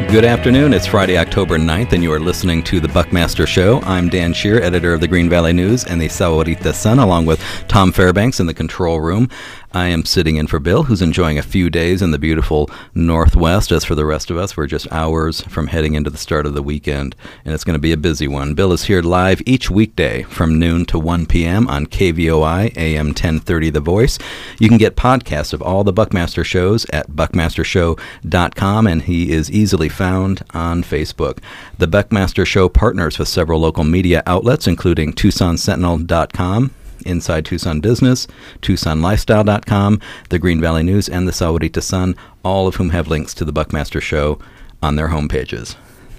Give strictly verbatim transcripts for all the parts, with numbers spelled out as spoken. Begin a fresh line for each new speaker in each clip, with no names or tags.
Good afternoon. It's Friday, October ninth, and you are listening to The Buckmaster Show. I'm Dan Shear, editor of the Green Valley News and the Sahuarita Sun, along with Tom Fairbanks in the control room. I am sitting in for Bill, who's enjoying a few days in the beautiful Northwest. As for the rest of us, we're just hours from heading into the start of the weekend, and it's going to be a busy one. Bill is here live each weekday from noon to one p.m. on K V O I, A M ten thirty The Voice. You can get podcasts of all the Buckmaster shows at buckmaster show dot com, and he is easily found on Facebook. The Buckmaster Show partners with several local media outlets, including Tucson Sentinel dot com, Inside Tucson Business, Tucson Lifestyle dot com, the Green Valley News, and the Sahuarita Sun, all of whom have links to the Buckmaster Show on their homepages.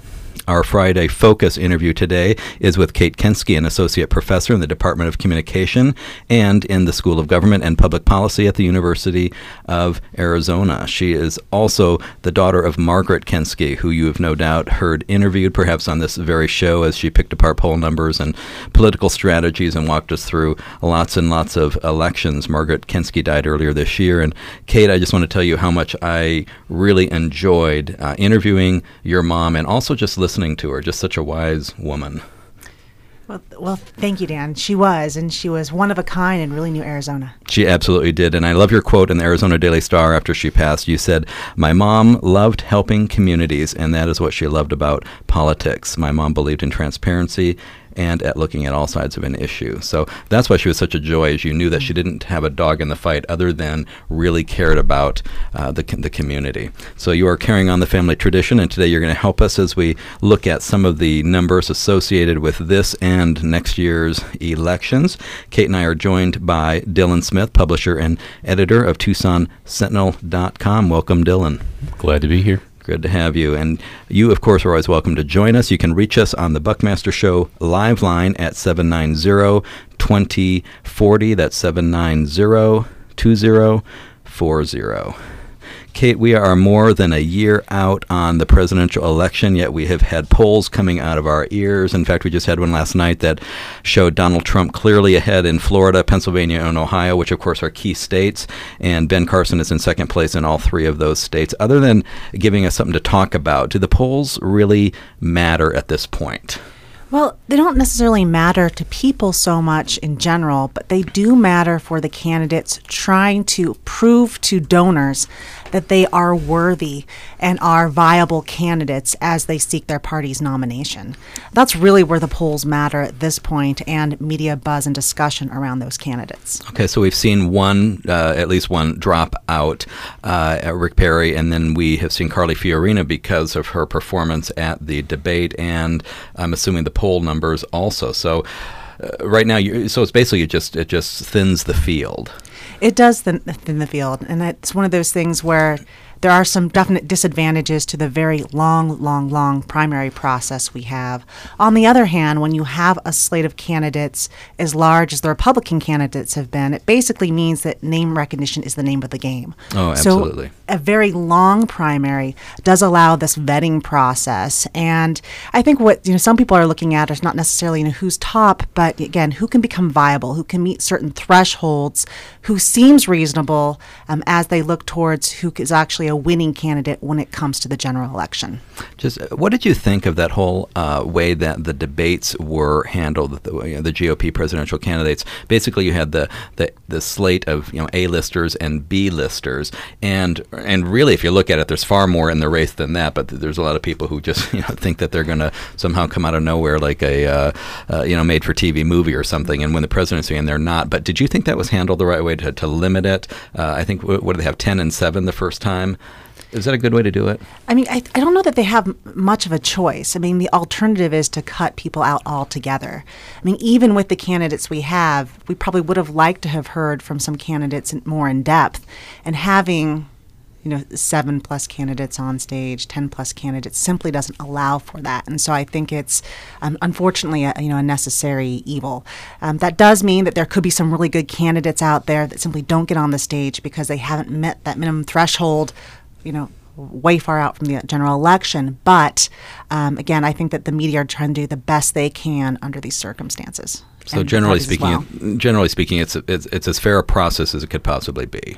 Our Friday Focus interview today is with Kate Kensky, an associate professor in the Department of Communication and in the School of Government and Public Policy at the University of Arizona. She is also the daughter of Margaret Kensky, who you have no doubt heard interviewed perhaps on this very show as she picked apart poll numbers and political strategies and walked us through lots and lots of elections. Margaret Kensky died earlier this year. And Kate, I just want to tell you how much I really enjoyed uh, interviewing your mom and also just listening to her. Just such a wise woman.
Well, well, thank you, Dan. She was, and she was one of a kind and really knew Arizona.
She absolutely did. And I love your quote in the Arizona Daily Star after she passed. You said, "My mom loved helping communities, and that is what she loved about politics. My mom believed in transparency and at looking at all sides of an issue." So that's why she was such a joy, as you knew that she didn't have a dog in the fight other than really cared about uh, the, the community. So you are carrying on the family tradition, and today you're going to help us as we look at some of the numbers associated with this and next year's elections. Kate and I are joined by Dylan Smith, publisher and editor of Tucson Sentinel dot com. Welcome, Dylan.
Glad to be here.
Good to have you. And you, of course, are always welcome to join us. You can reach us on the Buckmaster Show live line at seven nine zero, two zero four zero. That's seven nine zero, two zero four zero. Kate, we are more than a year out on the presidential election, yet we have had polls coming out of our ears. In fact, we just had one last night that showed Donald Trump clearly ahead in Florida, Pennsylvania, and Ohio, which, of course, are key states, and Ben Carson is in second place in all three of those states. Other than giving us something to talk about, do the polls really matter at this point?
Well, they don't necessarily matter to people so much in general, but they do matter for the candidates trying to prove to donors that they are worthy and are viable candidates as they seek their party's nomination. That's really where the polls matter at this point, and media buzz and discussion around those candidates.
Okay, so we've seen one, uh, at least one drop out, uh, at Rick Perry, and then we have seen Carly Fiorina because of her performance at the debate, and I'm assuming the poll numbers also. So uh, right now, you, so it's basically it just it just thins the field.
It does thin, thin the field, and it's one of those things where there are some definite disadvantages to the very long, long, long primary process we have. On the other hand, when you have a slate of candidates as large as the Republican candidates have been, it basically means that name recognition is the name of the game.
Oh, absolutely.
So a very long primary does allow this vetting process. And I think what you know some people are looking at is not necessarily you know, who's top, but again, who can become viable, who can meet certain thresholds, who seems reasonable um, as they look towards who is actually a winning candidate when it comes to the general election.
Just uh, what did you think of that whole uh, way that the debates were handled, the, you know, the G O P presidential candidates? Basically, you had the, the, the slate of you know A-listers and B-listers, and and really, if you look at it, there's far more in the race than that. But there's a lot of people who just you know think that they're going to somehow come out of nowhere like a uh, uh, you know made-for-T V movie or something, and win the presidency, and they're not. But did you think that was handled the right way to, to limit it? Uh, I think what, what did they have, ten and seven the first time? Is that a good way to do it?
I mean, I, I don't know that they have m- much of a choice. I mean, the alternative is to cut people out altogether. I mean, even with the candidates we have, we probably would have liked to have heard from some candidates in, more in depth, and having you know, seven plus candidates on stage, ten plus candidates simply doesn't allow for that. And so I think it's um, unfortunately a, you know, a necessary evil. Um, that does mean that there could be some really good candidates out there that simply don't get on the stage because they haven't met that minimum threshold, you know, way far out from the general election. But um, again, I think that the media are trying to do the best they can under these circumstances.
So generally speaking, well. generally speaking, it's, it's it's as fair a process as it could possibly be.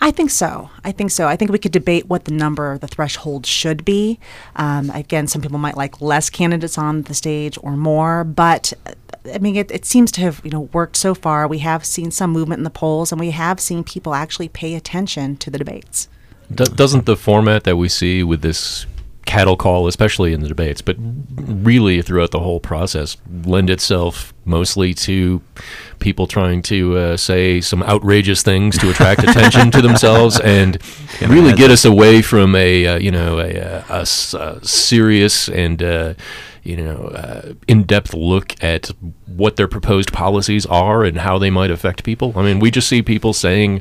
I think so. I think so. I think we could debate what the number, the threshold should be. Um, again, some people might like less candidates on the stage or more, but I mean, it, it seems to have, you know, worked so far. We have seen some movement in the polls, and we have seen people actually pay attention to the debates.
Do- doesn't the format that we see with this cattle call, especially in the debates, but really throughout the whole process, lend itself mostly to people trying to uh, say some outrageous things to attract attention to themselves and Can really imagine. get us away from a uh, you know a, a, a, a serious and uh, you know uh, in-depth look at what their proposed policies are and how they might affect people. I mean, we just see people saying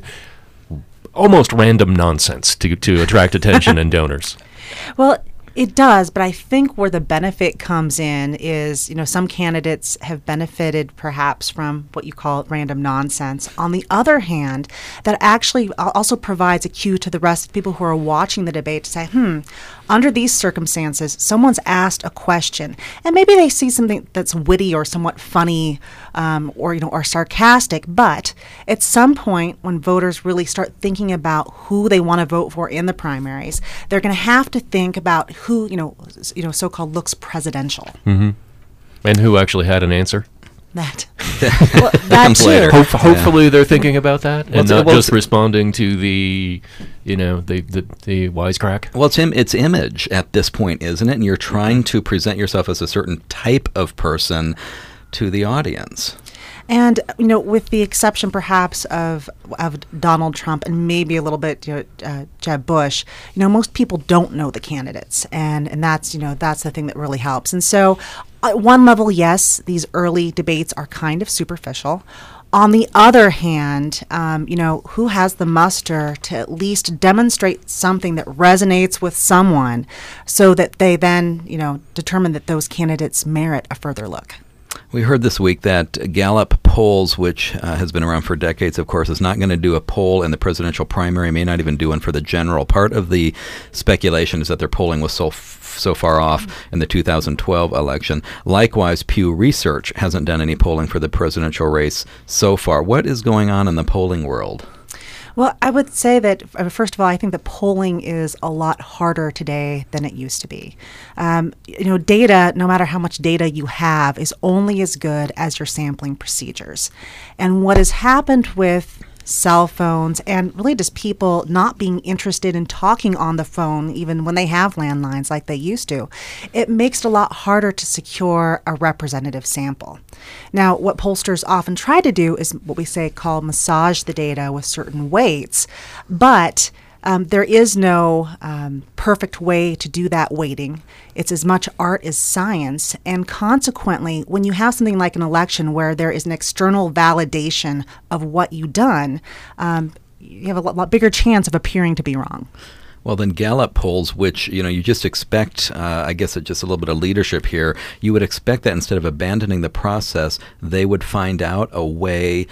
almost random nonsense to to attract attention and donors.
Well, it does, but I think where the benefit comes in is, you know, some candidates have benefited perhaps from what you call random nonsense. On the other hand, that actually also provides a cue to the rest of the people who are watching the debate to say, hmm, under these circumstances, someone's asked a question, and maybe they see something that's witty or somewhat funny, um, or you know, or sarcastic. But at some point, when voters really start thinking about who they want to vote for in the primaries, they're going to have to think about who, you know, you know, so-called looks presidential.
Mm-hmm. And who actually had an answer?
That. Well, that too.
Later. Hope, hopefully, yeah. they're thinking about that and
well,
not
well,
just responding to the, you know, the the, the wisecrack.
Well, it's Im- it's image at this point, isn't it? And you're trying to present yourself as a certain type of person to the audience.
And, you know, with the exception perhaps of of Donald Trump and maybe a little bit, you know, uh, Jeb Bush, you know, most people don't know the candidates. And, and that's, you know, that's the thing that really helps. And so at one level, yes, these early debates are kind of superficial. On the other hand, um, you know, who has the muster to at least demonstrate something that resonates with someone so that they then, you know, determine that those candidates merit a further look?
We heard this week that Gallup polls, which uh, has been around for decades, of course, is not going to do a poll in the presidential primary, may not even do one for the general. Part of the speculation is that their polling was so f- so far off in the two thousand twelve election. Likewise, Pew Research hasn't done any polling for the presidential race so far. What is going on in the polling world?
Well, I would say that, uh, first of all, I think that polling is a lot harder today than it used to be. Um, you know, data, no matter how much data you have, is only as good as your sampling procedures. And what has happened with cell phones and really just people not being interested in talking on the phone even when they have landlines like they used to, it makes it a lot harder to secure a representative sample. Now, what pollsters often try to do is what we say call massage the data with certain weights, but Um, there is no um, perfect way to do that weighting. It's as much art as science. And consequently, when you have something like an election where there is an external validation of what you've done, um, you have a lot, lot bigger chance of appearing to be wrong.
Well, then Gallup polls, which, you know, you just expect, uh, I guess it's just a little bit of leadership here, you would expect that instead of abandoning the process, they would find out a way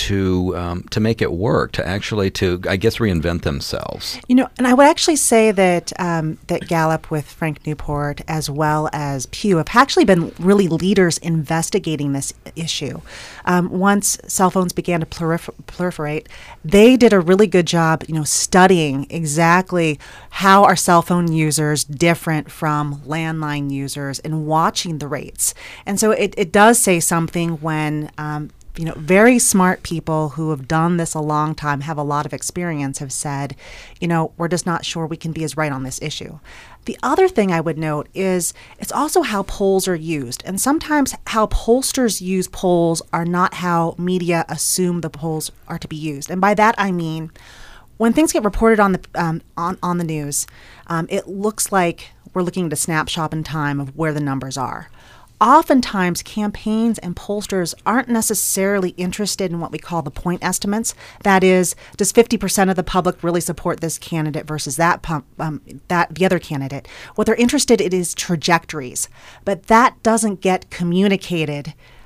to um, to make it work, to actually, to, I guess, reinvent themselves.
You know, and I would actually say that um, that Gallup with Frank Newport as well as Pew have actually been really leaders investigating this issue. Um, once cell phones began to prolifer- proliferate, they did a really good job, you know, studying exactly how are cell phone users different from landline users and watching the rates. And so it, it does say something when um, you know, very smart people who have done this a long time, have a lot of experience, have said, you know, we're just not sure we can be as right on this issue. The other thing I would note is it's also how polls are used. And sometimes how pollsters use polls are not how media assume the polls are to be used. And by that I mean, when things get reported on the um, on, on the news, um, it looks like we're looking at a snapshot in time of where the numbers are. Oftentimes, campaigns and pollsters aren't necessarily interested in what we call the point estimates. That is, does fifty percent of the public really support this candidate versus that pump, um, that the other candidate? What they're interested in is trajectories, but that doesn't get communicated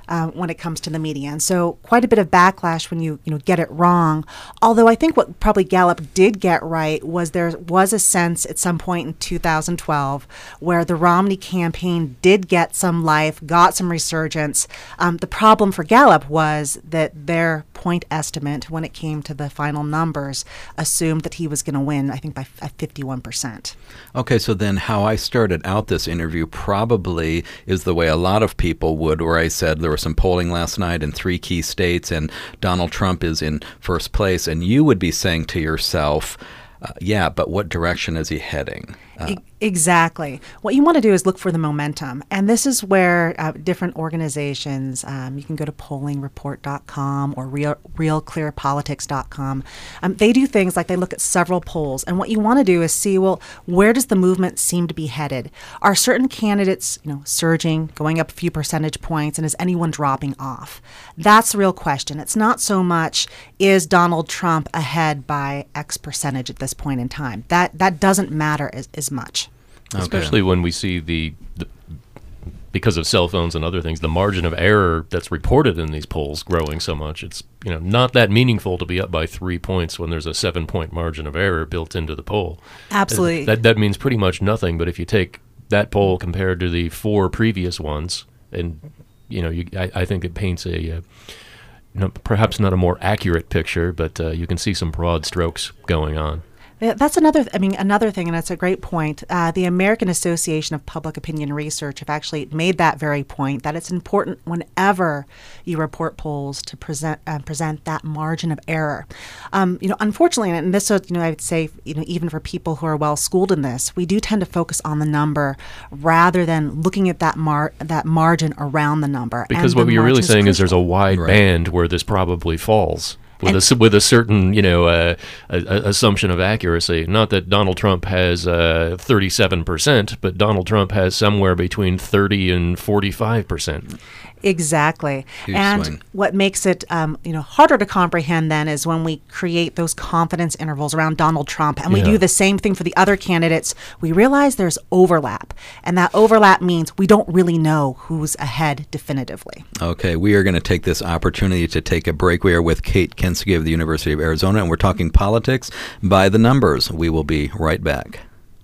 uh, when it comes to the median. So quite a bit of backlash when you you know get it wrong. Although I think what probably Gallup did get right was there was a sense at some point in two thousand twelve where the Romney campaign did get some life, got some resurgence. Um, the problem for Gallup was that their point estimate when it came to the final numbers assumed that he was going to win, I think, by fifty-one percent.
Okay, so then how I started out this interview probably is the way a lot of people would, where I said there was some polling last night in three key states and Donald Trump is in first place, and you would be saying to yourself, uh, yeah, but what direction is he heading? Uh,
Exactly. What you want to do is look for the momentum. And this is where uh, different organizations, um, you can go to polling report dot com or real, real clear politics dot com. Um, they do things like they look at several polls. And what you want to do is see, well, where does the movement seem to be headed? Are certain candidates, you know, surging, going up a few percentage points, and is anyone dropping off? That's the real question. It's not so much, is Donald Trump ahead by X percentage at this point in time? That, that doesn't matter as, as much.
Okay. Especially when we see the, the, because of cell phones and other things, the margin of error that's reported in these polls growing so much. It's, you know, not that meaningful to be up by three points when there's a seven-point margin of error built into the poll.
Absolutely.
That that means pretty much nothing. But if you take that poll compared to the four previous ones, and you know, you, I, I think it paints a, uh, you know, perhaps not a more accurate picture, but uh, you can see some broad strokes going on.
That's another, I mean, another thing, and that's a great point. Uh, the American Association of Public Opinion Research have actually made that very point, that it's important whenever you report polls to present uh, present that margin of error. Um, you know, unfortunately, and this, you know, I would say, you know, even for people who are well schooled in this, we do tend to focus on the number rather than looking at that mar that margin around the number.
Because
and
what you're really saying
crucial.
is there's a wide
Right.
band where this probably falls. With
And-
a, with a certain, you know, uh, a, a assumption of accuracy. Not that Donald Trump has uh, thirty-seven percent, but Donald Trump has somewhere between thirty and forty-five percent.
Exactly.
Huge
and
swing.
what makes it um, you know, harder to comprehend then is when we create those confidence intervals around Donald Trump, and we
Yeah.
do the same thing for the other candidates, we realize there's overlap. And that overlap means we don't really know who's ahead definitively.
Okay, we are going to take this opportunity to take a break. We are with Kate Kensky of the University of Arizona, and we're talking politics by the numbers. We will be right back.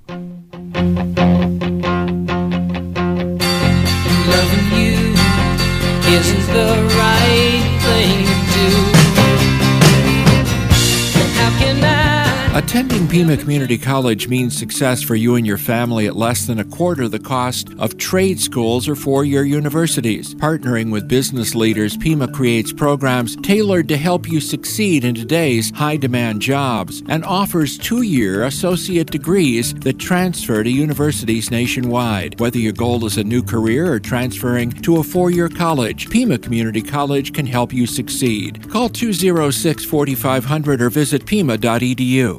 Loving you isn't the right thing to do. And how can I?
Attending Pima Community College means success for you and your family at less than a quarter the cost of trade schools or four-year universities. Partnering with business leaders, Pima creates programs tailored to help you succeed in today's high-demand jobs and offers two-year associate degrees that transfer to universities nationwide. Whether your goal is a new career or transferring to a four-year college, Pima Community College can help you succeed. Call two oh six, four five zero zero or visit pima dot e d u.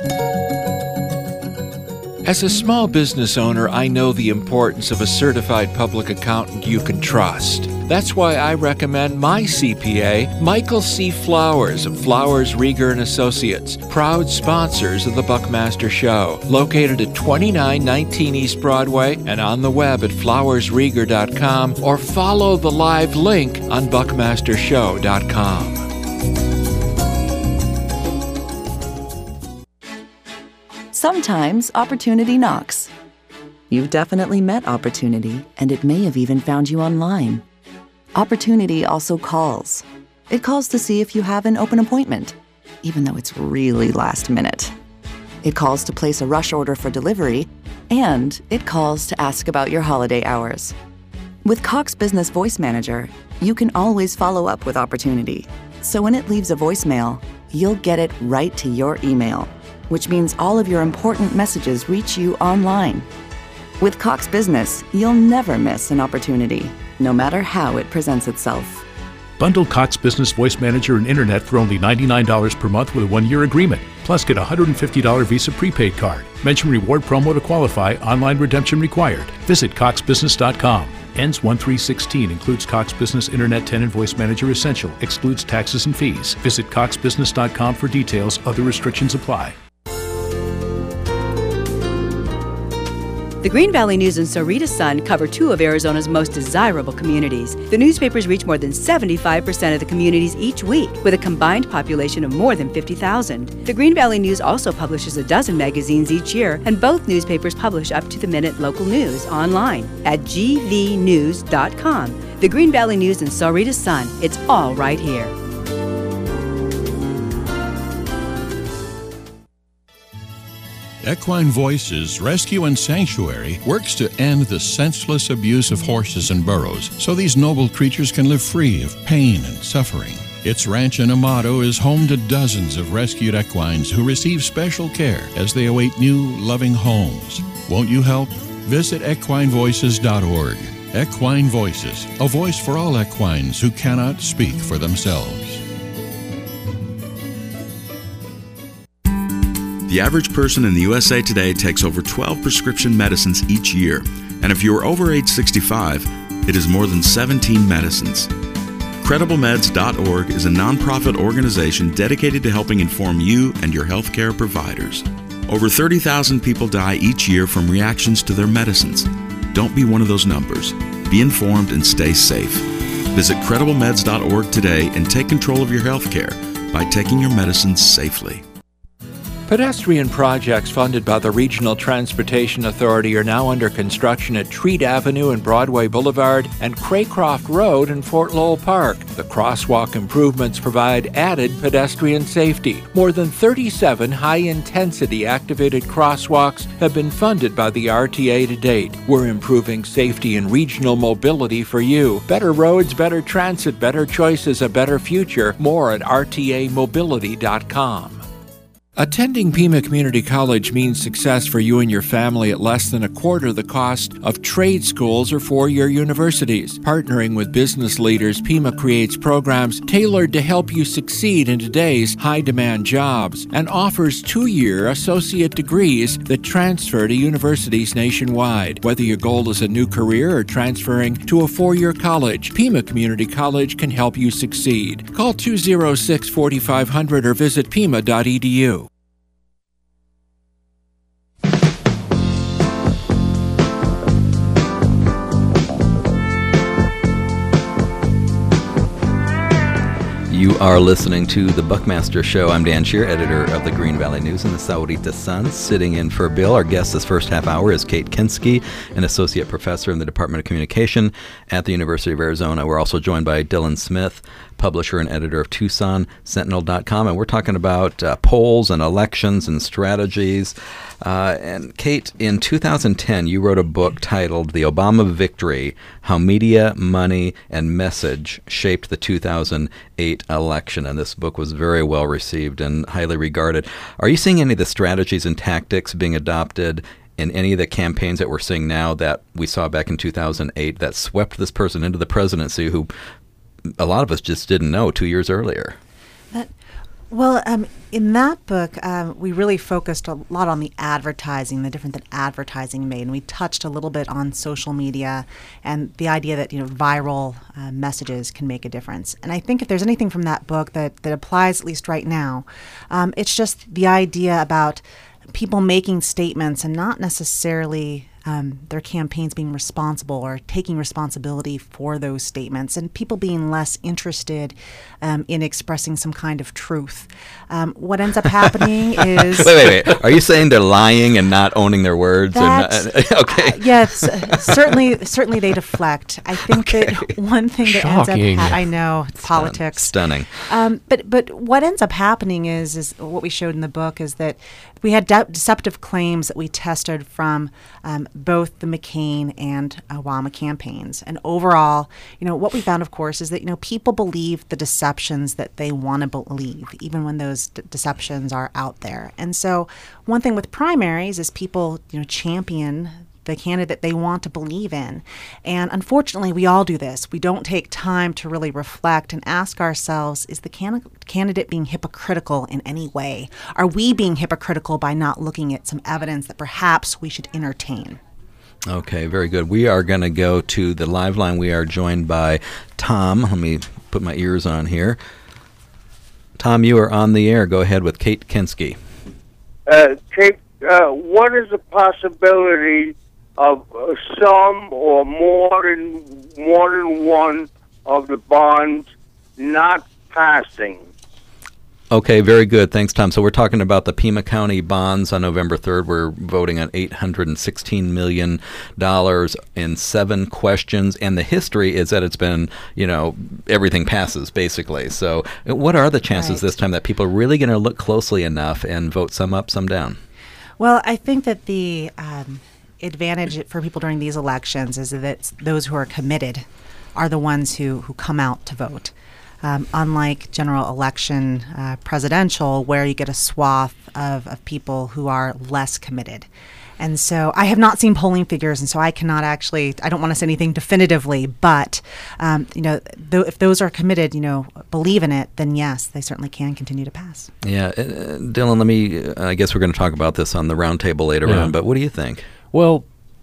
As a small business owner, I know the importance of a certified public accountant you can trust. That's why I recommend my C P A, Michael C. Flowers of Flowers, Rieger and Associates, proud sponsors of the Buckmaster Show, located at twenty-nine nineteen East Broadway and on the web at flowers rieger dot com, or follow the live link on buckmaster show dot com.
Sometimes opportunity knocks. You've definitely met opportunity, and it may have even found you online. Opportunity also calls. It calls to see if you have an open appointment, even though it's really last minute. It calls to place a rush order for delivery, and it calls to ask about your holiday hours. With Cox Business Voice Manager, you can always follow up with opportunity. So when it leaves a voicemail, you'll get it right to your email, which means all of your important messages reach you online. With Cox Business, you'll never miss an opportunity, no matter how it presents itself.
Bundle Cox Business Voice Manager and Internet for only ninety-nine dollars per month with a one-year agreement. Plus, get a one hundred fifty dollars Visa prepaid card. Mention reward promo to qualify. Online redemption required. Visit cox business dot com. Ends one three sixteen. Includes Cox Business Internet Tenant Voice Manager Essential. Excludes taxes and fees. Visit cox business dot com for details. Other restrictions apply.
The Green Valley News and Sahuarita Sun cover two of Arizona's most desirable communities. The newspapers reach more than seventy-five percent of the communities each week, with a combined population of more than fifty thousand. The Green Valley News also publishes a dozen magazines each year, and both newspapers publish up-to-the-minute local news online at g v news dot com. The Green Valley News and Sahuarita Sun, it's all right here.
Equine Voices Rescue and Sanctuary works to end the senseless abuse of horses and burros so these noble creatures can live free of pain and suffering. Its ranch in Amado is home to dozens of rescued equines who receive special care as they await new, loving homes. Won't you help? Visit equine voices dot org. Equine Voices, a voice for all equines who cannot speak for themselves.
The average person in the U S A today takes over twelve prescription medicines each year, and if you are over age sixty-five, it is more than seventeen medicines. credible meds dot org is a nonprofit organization dedicated to helping inform you and your healthcare providers. Over thirty thousand people die each year from reactions to their medicines. Don't be one of those numbers. Be informed and stay safe. Visit credible meds dot org today and take control of your healthcare by taking your medicines safely.
Pedestrian projects funded by the Regional Transportation Authority are now under construction at Treat Avenue and Broadway Boulevard and Craycroft Road in Fort Lowell Park. The crosswalk improvements provide added pedestrian safety. More than thirty-seven high-intensity activated crosswalks have been funded by the R T A to date. We're improving safety and regional mobility for you. Better roads, better transit, better choices, a better future. More at r t a mobility dot com. Attending Pima Community College means success for you and your family at less than a quarter the cost of trade schools or four-year universities. Partnering with business leaders, Pima creates programs tailored to help you succeed in today's high-demand jobs and offers two-year associate degrees that transfer to universities nationwide. Whether your goal is a new career or transferring to a four-year college, Pima Community College can help you succeed. Call two oh six, four five zero zero or visit pima dot e d u.
You are listening to The Buckmaster Show. I'm Dan Shear, editor of the Green Valley News and the Sahuarita Sun. Sitting in for Bill, our guest this first half hour is Kate Kinsky, an associate professor in the Department of Communication at the University of Arizona. We're also joined by Dylan Smith, publisher and editor of Tucson Sentinel dot com, and we're talking about uh, polls and elections and strategies. Uh, and Kate, in two thousand ten, you wrote a book titled The Obama Victory, How Media, Money, and Message Shaped the two thousand eight Election. And this book was very well received and highly regarded. Are you seeing any of the strategies and tactics being adopted in any of the campaigns that we're seeing now that we saw back in two thousand eight that swept this person into the presidency who a lot of us just didn't know two years earlier?
That, well, um, in that book, um, we really focused a lot on the advertising, the difference that advertising made, and we touched a little bit on social media and the idea that, you know, viral uh, messages can make a difference. And I think if there's anything from that book that, that applies, at least right now, um, it's just the idea about people making statements and not necessarily Um, their campaigns being responsible or taking responsibility for those statements, and people being less interested um, in expressing some kind of truth. Um, what ends up happening is...
Wait, wait, wait. Are you saying they're lying and not owning their words?
That,
or not, okay.
Uh, yes, uh, certainly certainly they deflect. I think okay. that one thing that
Shocking.
ends up... Ha- I know, it's
Stun-
politics.
Stunning.
Um, but but what ends up happening is, is what we showed in the book is that we had de- deceptive claims that we tested from um, both the McCain and Obama campaigns. And overall, you know, what we found, of course, is that, you know, people believe the deceptions that they want to believe, even when those d- deceptions are out there. And so one thing with primaries is people, you know, champion the candidate they want to believe in. And unfortunately, we all do this. We don't take time to really reflect and ask ourselves, is the can- candidate being hypocritical in any way? Are we being hypocritical by not looking at some evidence that perhaps we should entertain?
Okay, very good. We are going to go to the live line. We are joined by Tom. Let me put my ears on here. Tom, you are on the air. Go ahead with Kate Kinsky.
Uh, Kate, uh, what is the possibility of uh, some or more than more than one of the bonds not passing.
Okay, very good. Thanks, Tom. So we're talking about the Pima County bonds on November third. We're voting on eight hundred sixteen million dollars in seven questions. And the history is that it's been, you know, everything passes, basically. So what are the chances
Right.
this time that people are really going to look closely enough and vote some up, some down?
Well, I think that the um, advantage for people during these elections is that it's those who are committed are the ones who, who come out to vote. Um, unlike general election uh, presidential, where you get a swath of, of people who are less committed. And so I have not seen polling figures, and so I cannot actually, I don't want to say anything definitively, but, um, you know, th- if those are committed, you know, believe in it, then yes, they certainly can continue to pass.
Yeah. Uh, Dylan, let me, uh, I guess we're going to talk about this on the roundtable later
Yeah.
on, but what do you think?
Well,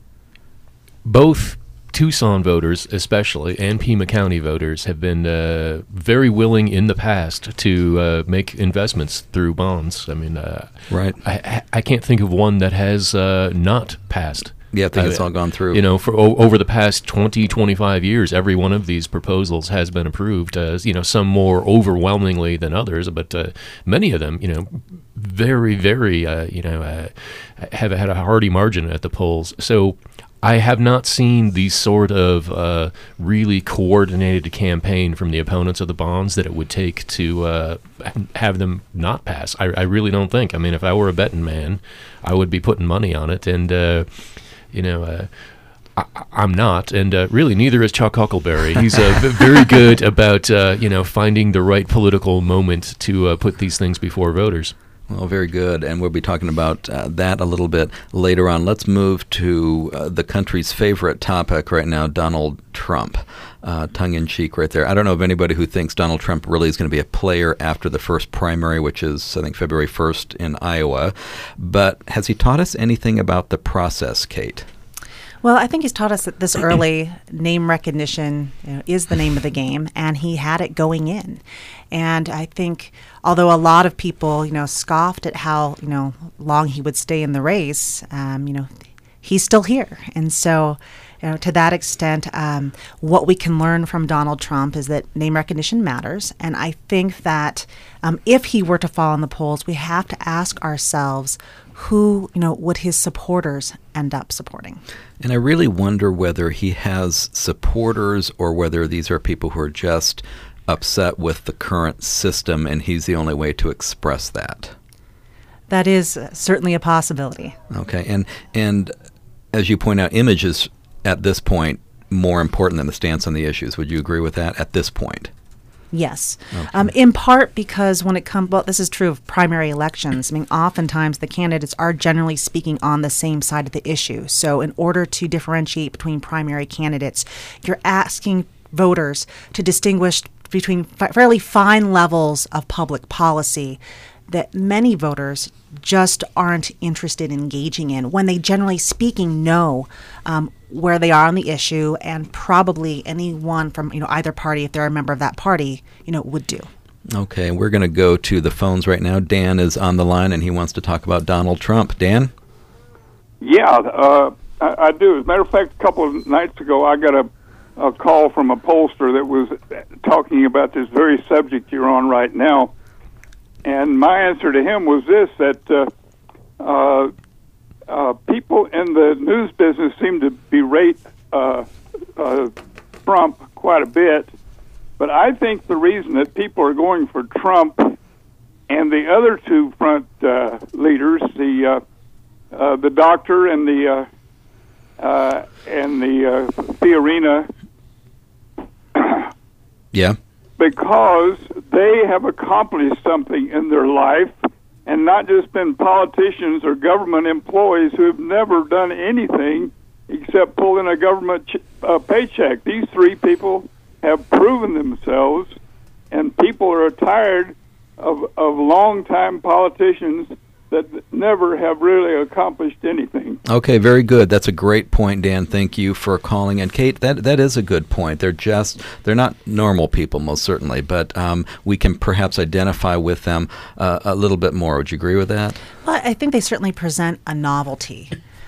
both Tucson voters, especially, and Pima County voters have been uh, very willing in the past to uh, make investments through bonds. I mean, uh,
right.
I, I can't think of one that has uh, not passed.
Yeah, I think
Uh,
it's all gone through.
You know, for o- over the past twenty, twenty-five years, every one of these proposals has been approved. Uh, you know, some more overwhelmingly than others, but uh, many of them, you know, very, very, uh, you know, uh, have had a hearty margin at the polls. So I have not seen the sort of uh, really coordinated campaign from the opponents of the bonds that it would take to uh, have them not pass. I, I really don't think. I mean, if I were a betting man, I would be putting money on it. And, uh, you know, uh, I, I'm not. And uh, really, neither is Chuck Huckleberry. He's uh, v- very good about, uh, you know, finding the right political moment to uh, put these things before voters.
Well, very good, and we'll be talking about uh, that a little bit later on. Let's move to uh, the country's favorite topic right now, Donald Trump. Uh, tongue-in-cheek right there. I don't know of anybody who thinks Donald Trump really is going to be a player after the first primary, which is, I think, February first in Iowa. But has he taught us anything about the process, Kate?
Well, I think he's taught us that this early name recognition, you know, is the name of the game, and he had it going in. And I think, although a lot of people, you know, scoffed at how, you know, long he would stay in the race, um, you know, he's still here. And so, you know, to that extent, um, what we can learn from Donald Trump is that name recognition matters. And I think that um, if he were to fall in the polls, we have to ask ourselves, who, you know, would his supporters end up supporting?
And I really wonder whether he has supporters or whether these are people who are just upset with the current system and he's the only way to express that.
That is uh, certainly a possibility.
Okay. And and as you point out, image is at this point more important than the stance on the issues. Would you agree with that at this point?
Yes.
Okay.
Um, in part because when it comes, well, this is true of primary elections. I mean, oftentimes the candidates are generally speaking on the same side of the issue. So in order to differentiate between primary candidates, you're asking voters to distinguish between fa- fairly fine levels of public policy that many voters just aren't interested in engaging in when they, generally speaking, know um, where they are on the issue, and probably anyone from, you know, either party, if they're a member of that party, you know, would do.
Okay, we're going to go to the phones right now. Dan is on the line, and he wants to talk about Donald Trump. Dan?
Yeah, uh, I, I do. As a matter of fact, a couple of nights ago, I got a, a call from a pollster that was talking about this very subject you're on right now. And my answer to him was this, that uh, uh, uh, people in the news business seem to berate uh, uh, Trump quite a bit. But I think the reason that people are going for Trump and the other two front uh, leaders, the uh, uh, the doctor and the uh, uh, and the uh, Fiorina,
Yeah.
because they have accomplished something in their life and not just been politicians or government employees who have never done anything except pull in a government ch- uh, paycheck. These three people have proven themselves, and people are tired of, of long-time politicians that never have really accomplished anything.
Okay, very good. That's a great point, Dan. Thank you for calling. And Kate, that that is a good point. They're just, they're not normal people, most certainly, but um, we can perhaps identify with them uh, a little bit more. Would you agree with that?
Well, I think they certainly present a novelty.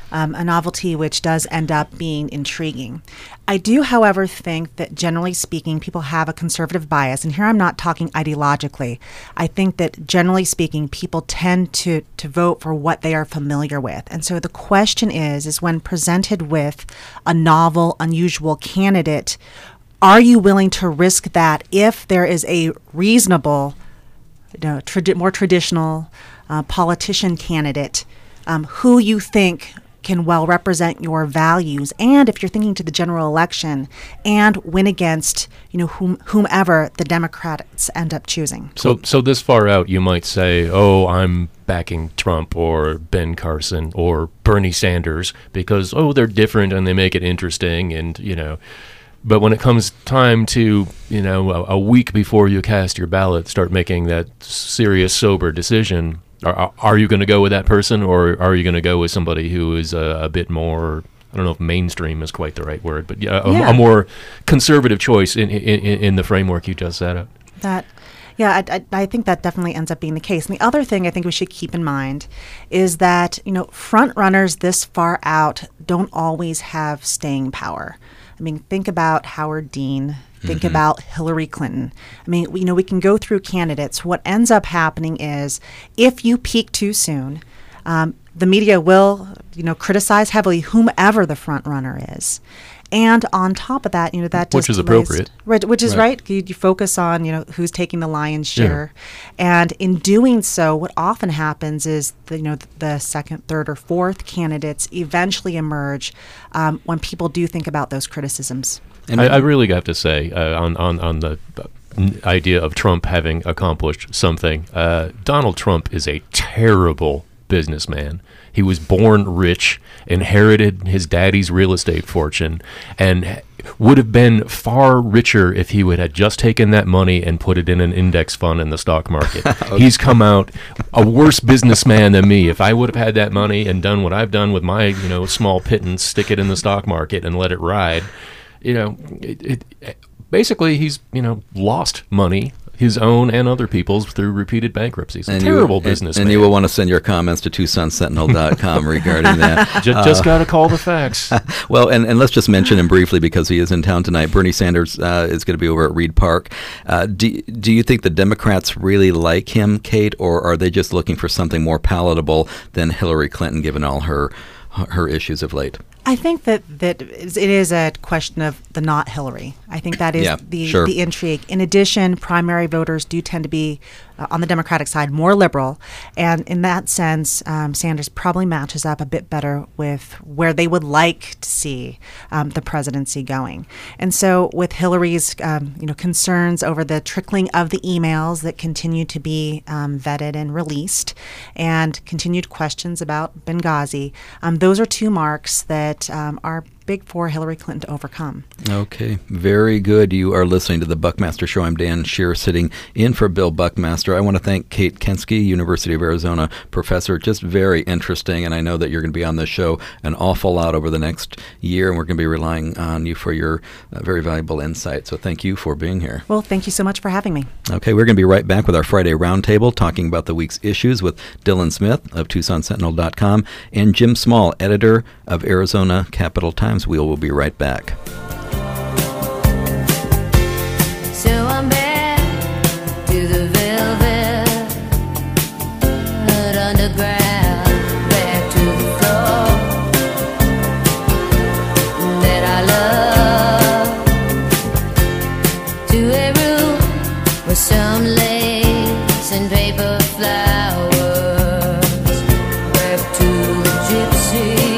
um, a novelty which does end up being intriguing. I do, however, think that generally speaking, people have a conservative bias. And here I'm not talking ideologically. I think that generally speaking, people tend to, to vote for what they are familiar with. And so the question is, is when presented with a novel, unusual candidate, are you willing to risk that if there is a reasonable, you know, tradi- more traditional uh, politician candidate um, who you think can well represent your values, and if you're thinking to the general election, and win against, you know, whom, whomever the Democrats end up choosing.
So, so this far out, you might say, "Oh, I'm backing Trump or Ben Carson or Bernie Sanders because oh, they're different and they make it interesting," and you know. But when it comes time to, you know, a, a week before you cast your ballot, start making that serious, sober decision. Are, are you going to go with that person, or are you going to go with somebody who is a, a bit more, I don't know if mainstream is quite the right word, but yeah, a,
yeah.
a more conservative choice in, in in the framework you just set up?
That, yeah, I, I, I think that definitely ends up being the case. And the other thing I think we should keep in mind is that, you know, front runners this far out don't always have staying power. I mean, think about Howard Dean. Think mm-hmm. about Hillary Clinton. I mean, we, you know, we can go through candidates. What ends up happening is if you peak too soon, um, the media will, you know, criticize heavily whomever the front runner is. And on top of that, you know, that
which
just
is appropriate,
right? Which is right. right. You, you focus on, you know, who's taking the lion's share, yeah. and in doing so, what often happens is, the, you know, the second, third, or fourth candidates eventually emerge um, when people do think about those criticisms.
And I, I really have to say uh, on on on the idea of Trump having accomplished something, uh, Donald Trump is a terrible businessman. He was born rich, inherited his daddy's real estate fortune, and would have been far richer if he would have just taken that money and put it in an index fund in the stock market. Okay. He's come out a worse businessman than me. If I would have had that money and done what I've done with my, you know, small pittance, stick it in the stock market and let it ride, you know, it, it basically he's, you know, lost money, his own and other people's, through repeated bankruptcies. A terrible business.
And, and you will want to send your comments to Tucson Sentinel dot com regarding that.
Just, just uh, got to call the facts.
Well, and, and let's just mention him briefly because he is in town tonight. Bernie Sanders uh, is going to be over at Reed Park. Uh, do, do you think the Democrats really like him, Kate, or are they just looking for something more palatable than Hillary Clinton, given all her her issues of late?
I think that, that it is a question of the not Hillary. I think that is
yeah,
the,
sure.
the intrigue. In addition, primary voters do tend to be, uh, on the Democratic side, more liberal. And in that sense, um, Sanders probably matches up a bit better with where they would like to see um, the presidency going. And so with Hillary's um, you know, concerns over the trickling of the emails that continue to be um, vetted and released, and continued questions about Benghazi, um, those are two marks that Um, are big for Hillary Clinton to overcome.
Okay, very good. You are listening to the Buckmaster Show. I'm Dan Shear, sitting in for Bill Buckmaster. I want to thank Kate Kensky, University of Arizona professor. Just very interesting, and I know that you're going to be on this show an awful lot over the next year, and we're going to be relying on you for your uh, very valuable insight. So thank you for being here.
Well, thank you so much for having me.
Okay, we're going to be right back with our Friday Roundtable, talking about the week's issues with Dylan Smith of Tucson Sentinel dot com and Jim Small, editor of Arizona Capital Times. We will be right back.
So I'm back to the velvet underground, back to the floor that I love, to a room with some lace and paper flowers, back to the gypsy.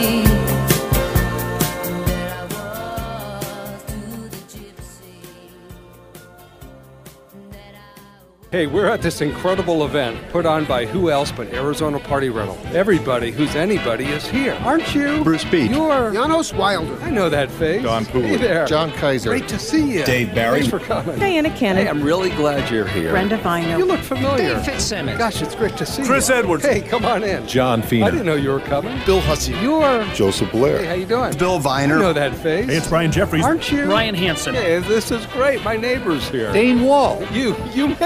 Hey, we're at this incredible event put on by who else but Arizona Party Rental. Everybody who's anybody is here, aren't you?
Bruce Beach.
You're
Janos Wilder.
I know that face.
Don Poole.
Hey there.
John Kaiser.
Great to see you.
Dave Barry.
Thanks for coming.
Diana Kennedy.
Hey, I'm really glad you're here.
Brenda Vino.
You look familiar.
Dave Fitzsimmons.
Gosh, it's great to see
Chris
you.
Edwards.
Hey, come on in.
John Fina.
I didn't know you were coming.
Bill Hussey.
You're
Joseph Blair.
Hey, how you doing?
Bill Viner.
I know that face.
Hey, it's Brian Jeffries.
Aren't you?
Ryan Hansen.
Hey, this is great. My neighbor's here.
Dane Wall.
You, you made it.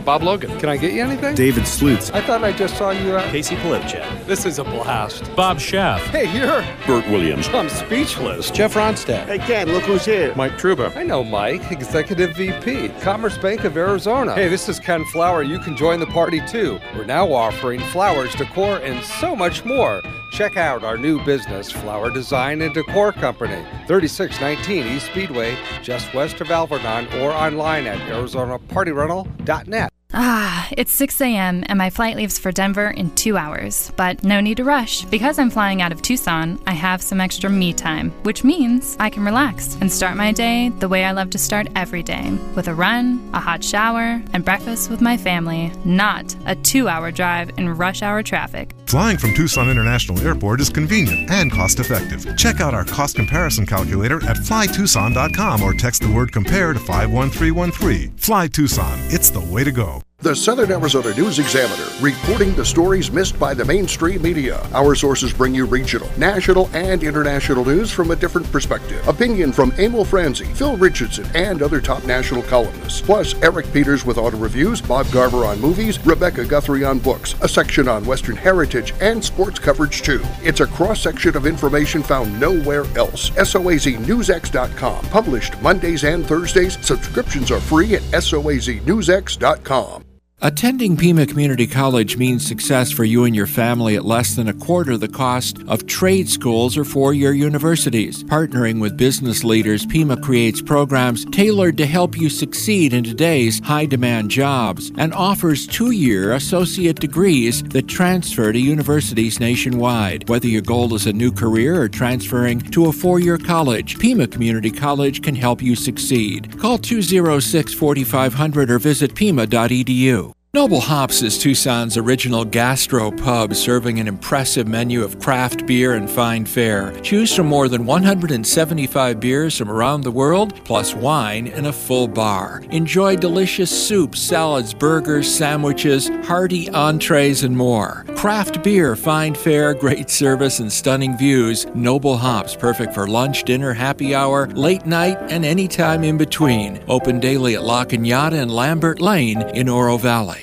Bob Logan. Can I get you anything?
David Slutz.
I thought I just saw you at...
Casey Polipchak.
This is a blast.
Bob Schaff.
Hey, you're...
Burt Williams.
I'm speechless.
Jeff Ronstadt.
Hey, Ken, look who's here.
Mike Truba.
I know Mike, Executive V P, Commerce Bank of Arizona. Hey, this is Ken Flower. You can join the party, too. We're now offering flowers, decor, and so much more. Check out our new business, Flower Design and Decor Company, thirty-six nineteen East Speedway, just west of Alvernon, or online at arizona party rental dot net.
Ah, it's six a.m. and my flight leaves for Denver in two hours. But no need to rush. Because I'm flying out of Tucson, I have some extra me time, which means I can relax and start my day the way I love to start every day, with a run, a hot shower, and breakfast with my family, not a two-hour drive in rush hour traffic.
Flying from Tucson International Airport is convenient and cost-effective. Check out our cost comparison calculator at fly tucson dot com or text the word COMPARE to five one three one three. Fly Tucson. It's the way to go.
The Southern Arizona News Examiner, reporting the stories missed by the mainstream media. Our sources bring you regional, national, and international news from a different perspective. Opinion from Emil Franzi, Phil Richardson, and other top national columnists. Plus, Eric Peters with auto reviews, Bob Garver on movies, Rebecca Guthrie on books, a section on Western heritage, and sports coverage too. It's a cross-section of information found nowhere else. S O A Z news x dot com. Published Mondays and Thursdays. Subscriptions are free at S O A Z news x dot com.
Attending Pima Community College means success for you and your family at less than a quarter the cost of trade schools or four-year universities. Partnering with business leaders, Pima creates programs tailored to help you succeed in today's high-demand jobs and offers two-year associate degrees that transfer to universities nationwide. Whether your goal is a new career or transferring to a four-year college, Pima Community College can help you succeed. Call two oh six, four five zero zero or visit pima dot e d u. Noble Hops is Tucson's original gastro pub, serving an impressive menu of craft beer and fine fare. Choose from more than one hundred seventy-five beers from around the world, plus wine and a full bar. Enjoy delicious soups, salads, burgers, sandwiches, hearty entrees, and more. Craft beer, fine fare, great service, and stunning views. Noble Hops, perfect for lunch, dinner, happy hour, late night, and any time in between. Open daily at La Cañada and Lambert Lane in Oro Valley.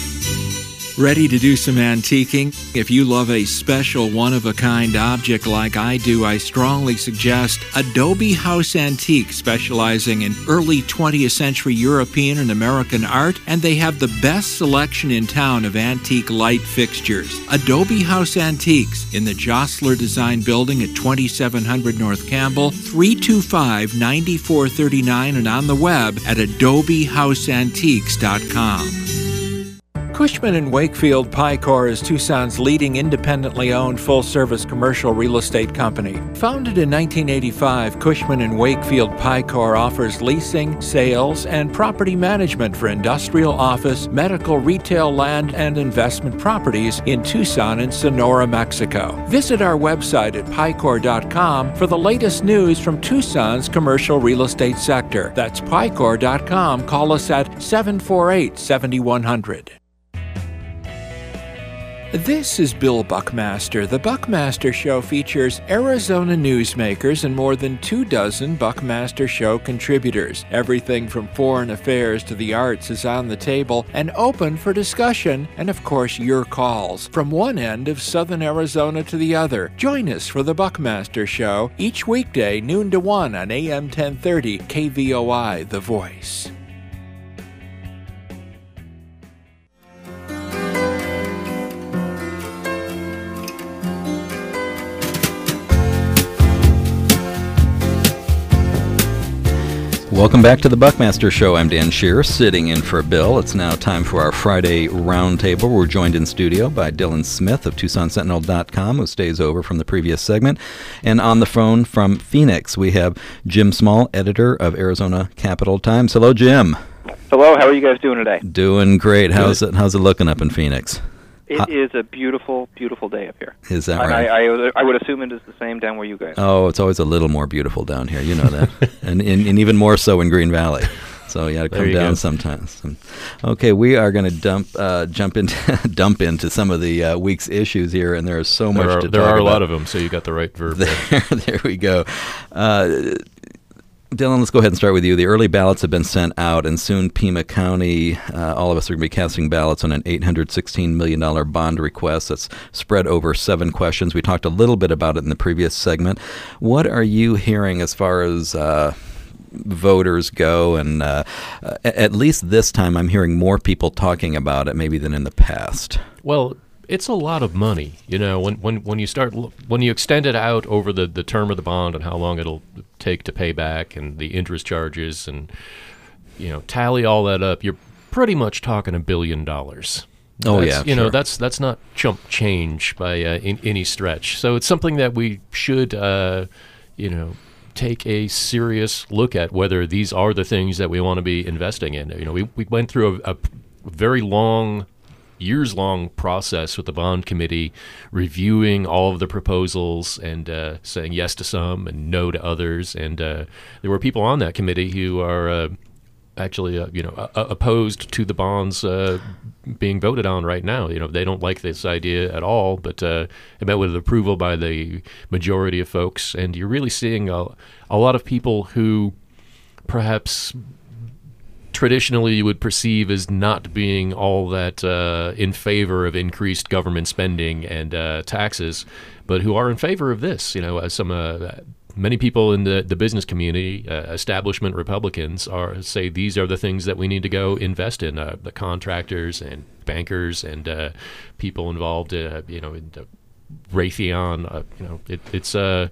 Ready to do some antiquing? If you love a special, one-of-a-kind object like I do, I strongly suggest Adobe House Antique, specializing in early twentieth century European and American art, and they have the best selection in town of antique light fixtures. Adobe House Antiques in the Jostler Design Building at twenty-seven hundred North Campbell, three two five, nine four three nine, and on the web at adobe house antiques dot com. Cushman and Wakefield Picor is Tucson's leading independently owned full-service commercial real estate company. Founded in nineteen eighty-five, Cushman and Wakefield Picor offers leasing, sales, and property management for industrial, office, medical, retail, land, and investment properties in Tucson and Sonora, Mexico. Visit our website at picor dot com for the latest news from Tucson's commercial real estate sector. That's picor dot com. Call us at seven four eight, seven one zero zero. This is Bill Buckmaster. The Buckmaster Show features Arizona newsmakers and more than two dozen Buckmaster Show contributors. Everything from foreign affairs to the arts is on the table and open for discussion and, of course, your calls. From one end of southern Arizona to the other, join us for the Buckmaster Show each weekday, noon to one on A M ten thirty K V O I, The Voice.
Welcome back to the Buckmaster Show. I'm Dan Shearer, sitting in for Bill. It's now time for our Friday Roundtable. We're joined in studio by Dylan Smith of Tucson Sentinel dot com, who stays over from the previous segment. And on the phone from Phoenix, we have Jim Small, editor of Arizona Capital Times. Hello, Jim.
Hello. How are you guys doing today?
Doing great. How's it, how's it looking up in Phoenix?
It How, is a beautiful, beautiful day up here.
Is that
and
right?
I, I, I would assume it is the same down where you guys are.
Oh, it's always a little more beautiful down here. You know that. and, and and even more so in Green Valley. So you got to come
you
down
go.
sometimes. Okay, we are going to dump uh, jump into dump into some of the uh, week's issues here, and there is so
there
much
are,
to talk about.
There are a lot of them, so you got the right verb.
There, there we go. Uh, Dylan, let's go ahead and start with you. The early ballots have been sent out, and soon Pima County, uh, all of us are going to be casting ballots on an eight hundred sixteen million dollars bond request that's spread over seven questions. We talked a little bit about it in the previous segment. What are you hearing as far as uh, voters go? And uh, at least this time, I'm hearing more people talking about it maybe than in the past.
Well, it's a lot of money, you know, when when, when you start, when you extend it out over the, the term of the bond and how long it'll take to pay back and the interest charges and, you know, tally all that up, you're pretty much talking a billion dollars.
Oh,
that's,
yeah,
You know,
sure.
that's that's not chump change by uh, in, any stretch. So it's something that we should, uh, you know, take a serious look at whether these are the things that we want to be investing in. You know, we, we went through a, a very long years-long process with the bond committee, reviewing all of the proposals and uh, saying yes to some and no to others. And uh, there were people on that committee who are uh, actually, uh, you know, uh, opposed to the bonds uh, being voted on right now. You know, they don't like this idea at all, but uh, it met with approval by the majority of folks. And you're really seeing a, a lot of people who perhaps traditionally you would perceive as not being all that uh, in favor of increased government spending and uh, taxes, but who are in favor of this. You know, uh, some uh, many people in the, the business community, uh, establishment Republicans, are say these are the things that we need to go invest in. Uh, the contractors and bankers and uh, people involved, uh, you know, in the Raytheon. Uh, you know, it, it's uh,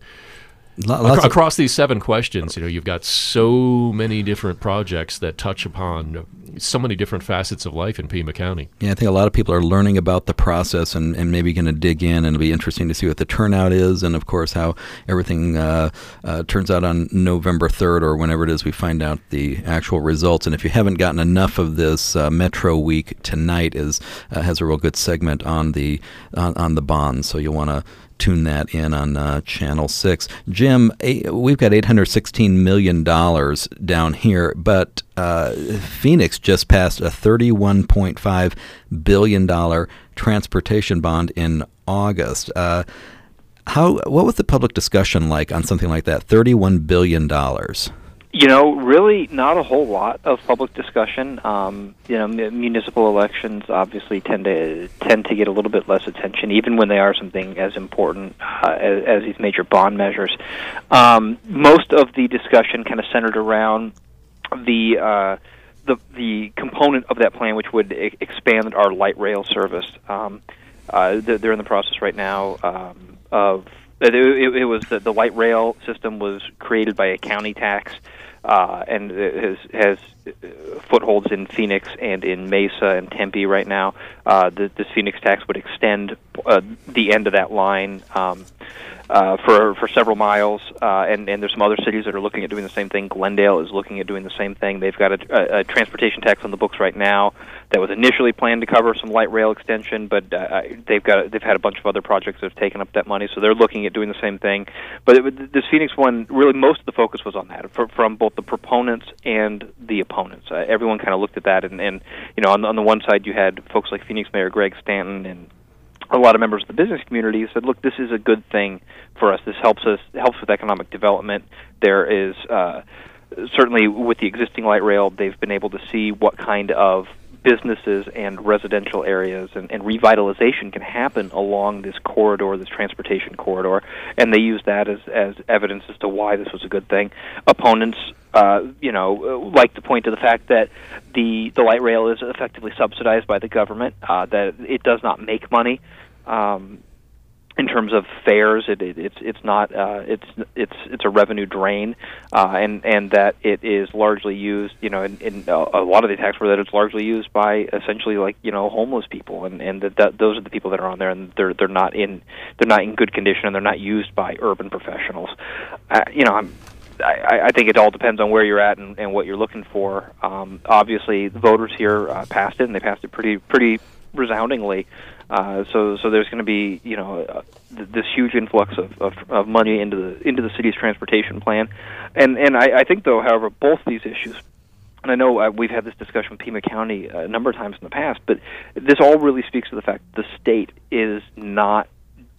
Lots
Ac- across these seven questions, you know, you've got so many different projects that touch upon so many different facets of life in Pima County.
Yeah, I think a lot of people are learning about the process and, and maybe going to dig in, and it'll be interesting to see what the turnout is and, of course, how everything uh, uh, turns out on November third or whenever it is we find out the actual results. And if you haven't gotten enough of this, uh, Metro Week tonight is uh, has a real good segment on the on, on the bonds, so you'll want to tune that in on uh, Channel six. Jim, a, we've got eight hundred sixteen million dollars down here, but uh, Phoenix just passed a thirty-one point five billion dollars transportation bond in August. Uh, how? What was the public discussion like on something like that, thirty-one billion dollars?
You know, really not a whole lot of public discussion. Um, you know, m- municipal elections obviously tend to tend to get a little bit less attention, even when they are something as important uh, as, as these major bond measures. Um, most of the discussion kind of centered around the uh, the the component of that plan, which would e- expand our light rail service. Um, uh, they're, they're in the process right now um, of. It, it, it was the, the light rail system was created by a county tax, uh, and it has, has footholds in Phoenix and in Mesa and Tempe right now. Uh, the, this Phoenix tax would extend uh, the end of that line um, uh, for for several miles, uh, and, and there's some other cities that are looking at doing the same thing. Glendale is looking at doing the same thing. They've got a, a, a transportation tax on the books right now that was initially planned to cover some light rail extension, but uh, they've got they've had a bunch of other projects that have taken up that money, so they're looking at doing the same thing. But it, this Phoenix one, really, most of the focus was on that for, from both the proponents and the opponents. Uh, everyone kind of looked at that, and, and you know, on, on the one side, you had folks like Phoenix Mayor Greg Stanton and a lot of members of the business community who said, "Look, this is a good thing for us. This helps us helps with economic development. There is uh, certainly with the existing light rail, they've been able to see what kind of businesses and residential areas and, and revitalization can happen along this corridor, this transportation corridor, and they use that as, as evidence as to why this was a good thing." Opponents, uh, you know, like to point to the fact that the, the light rail is effectively subsidized by the government, uh, that it does not make money. Um, in terms of fares, it, it, it's it's not uh, it's it's it's a revenue drain, uh, and and that it is largely used, you know, in, in a lot of the tax were that it's largely used by essentially like you know homeless people, and and that, that those are the people that are on there, and they're they're not in they're not in good condition, and they're not used by urban professionals. Uh, you know, I'm. I, I think it all depends on where you're at and, and what you're looking for. Um, obviously, the voters here uh, passed it, and they passed it pretty pretty resoundingly. Uh, so, so there's going to be, you know, uh, th- this huge influx of, of, of money into the into the city's transportation plan, and and I, I think though, however, both these issues, and I know uh, we've had this discussion with Pima County a number of times in the past, but this all really speaks to the fact that the state is not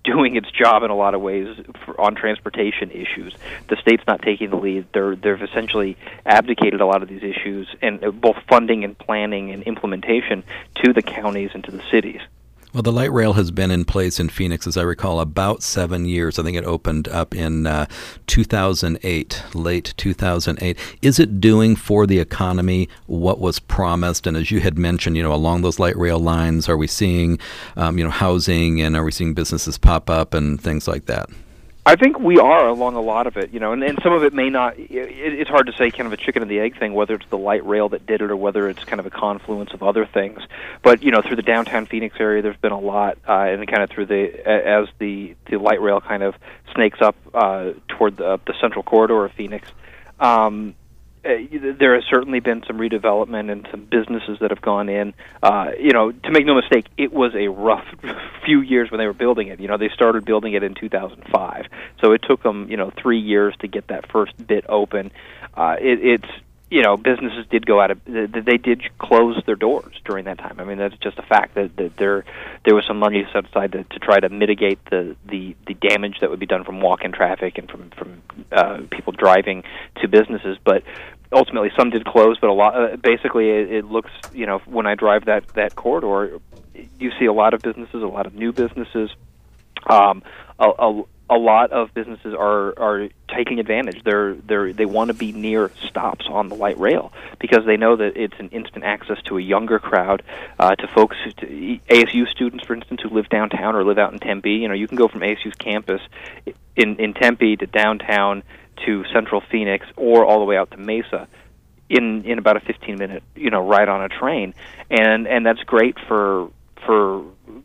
doing its job in a lot of ways for, on transportation issues. The state's not taking the lead. They're, they've essentially abdicated a lot of these issues, and uh, both funding and planning and implementation, to the counties and to the cities.
Well, the light rail has been in place in Phoenix, as I recall, about seven years. I think it opened up in uh, two thousand eight, late two thousand eight. Is it doing for the economy what was promised? And as you had mentioned, you know, along those light rail lines, are we seeing, um, you know, housing, and are we seeing businesses pop up and things like that?
I think we are along a lot of it, you know, and, and some of it may not. It, it's hard to say, kind of a chicken and the egg thing, whether it's the light rail that did it or whether it's kind of a confluence of other things. But you know, through the downtown Phoenix area, there's been a lot, uh, and kind of through the as the the light rail kind of snakes up uh, toward the, the central corridor of Phoenix. Um, Uh, there has certainly been some redevelopment and some businesses that have gone in. Uh, you know, to make no mistake, it was a rough few years when they were building it. You know, they started building it in two thousand five, so it took them, you know, three years to get that first bit open. Uh, it, it's you know, businesses did go out of, they did close their doors during that time. I mean, that's just a fact that, that there there was some money set aside to, to try to mitigate the, the, the damage that would be done from walk-in traffic and from from uh, people driving to businesses. But ultimately, some did close. But a lot, uh, basically, it, it looks, you know, when I drive that that corridor, you see a lot of businesses, a lot of new businesses. Um, a, a A lot of businesses are, are taking advantage. They're they're they want to be near stops on the light rail because they know that it's an instant access to a younger crowd, uh, to folks, who, to A S U students, for instance, who live downtown or live out in Tempe. You know, you can go from A S U's campus in in Tempe to downtown to Central Phoenix or all the way out to Mesa in in about a fifteen minute you know ride on a train, and and that's great for for.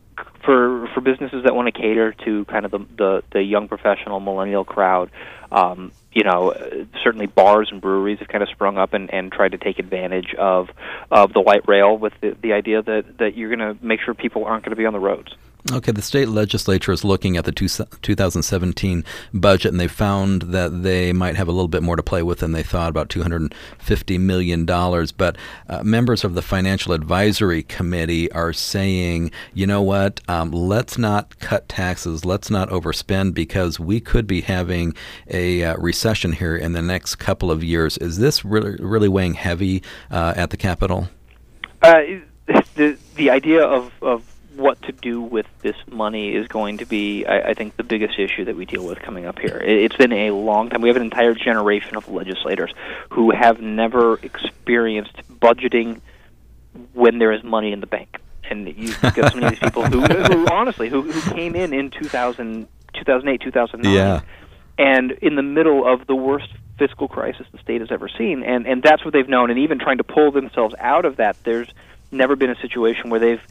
For for businesses that want to cater to kind of the the, the young professional millennial crowd. Um, you know, certainly bars and breweries have kind of sprung up and, and tried to take advantage of of the light rail with the, the idea that, that you're going to make sure people aren't going to be on the roads.
Okay, the state legislature is looking at the two, two thousand seventeen budget, and they found that they might have a little bit more to play with than they thought, about two hundred fifty million dollars. But uh, members of the Financial Advisory Committee are saying, you know what, um, let's not cut taxes, let's not overspend, because we could be having a uh, recession here in the next couple of years. Is this really, really weighing heavy uh, at the Capitol?
Uh, the, the idea of, of what to do with this money is going to be, I, I think, the biggest issue that we deal with coming up here. It, it's been a long time. We have an entire generation of legislators who have never experienced budgeting when there is money in the bank. And you've got so many of these people who, who honestly, who, who came in in two thousand, two thousand eight, two thousand nine,
yeah.
and in the middle of the worst fiscal crisis the state has ever seen. And, and that's what they've known. And even trying to pull themselves out of that, there's never been a situation where they've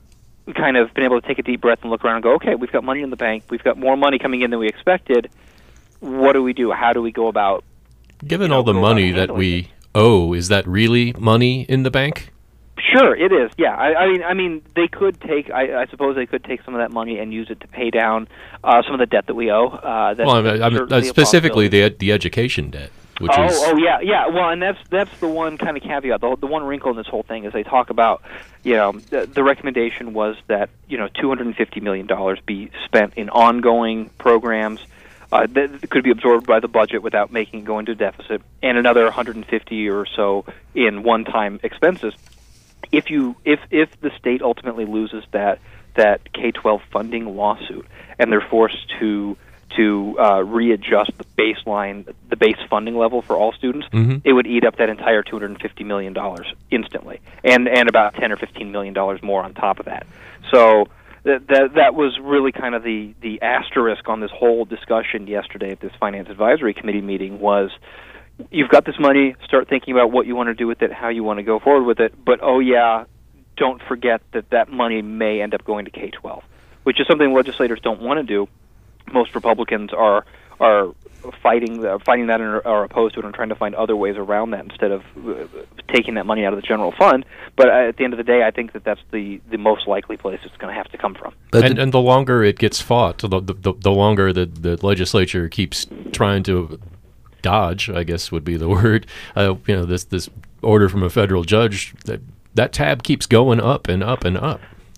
kind of been able to take a deep breath and look around and go, okay, we've got money in the bank, we've got more money coming in than we expected. What do we do? How do we go about?
Given
you know,
all the money that we
it?
owe, is that really money in the bank?
Sure, it is. Yeah, I, I mean, I mean, they could take. I, I suppose they could take some of that money and use it to pay down uh, some of the debt that we owe. Uh, that's
well, I mean, uh, specifically the the education debt. Which
oh,
is
oh yeah, yeah. Well, and that's that's the one kind of caveat. The the one wrinkle in this whole thing is they talk about, you know, the, the recommendation was that you know two hundred fifty million dollars be spent in ongoing programs uh, that could be absorbed by the budget without making it go into a deficit, and another one hundred fifty or so in one-time expenses. If you if if the state ultimately loses that that K twelve funding lawsuit and they're forced to to uh, readjust the baseline, the base funding level for all students,
mm-hmm.
it would eat up that entire two hundred fifty million dollars instantly, and and about ten or fifteen million dollars more on top of that. So that that that was really kind of the the asterisk on this whole discussion yesterday at this Finance Advisory Committee meeting was, you've got this money, start thinking about what you want to do with it, how you want to go forward with it, but oh yeah, don't forget that that money may end up going to K twelve, which is something legislators don't want to do. Most Republicans are are fighting the, fighting that and are, are opposed to it and trying to find other ways around that instead of uh, taking that money out of the general fund. But uh, at the end of the day, I think that that's the, the most likely place it's going to have to come from.
And, and the longer it gets fought, the the, the longer the, the legislature keeps trying to dodge, I guess would be the word. Uh, you know, this this order from a federal judge, that that tab keeps going up and up and up.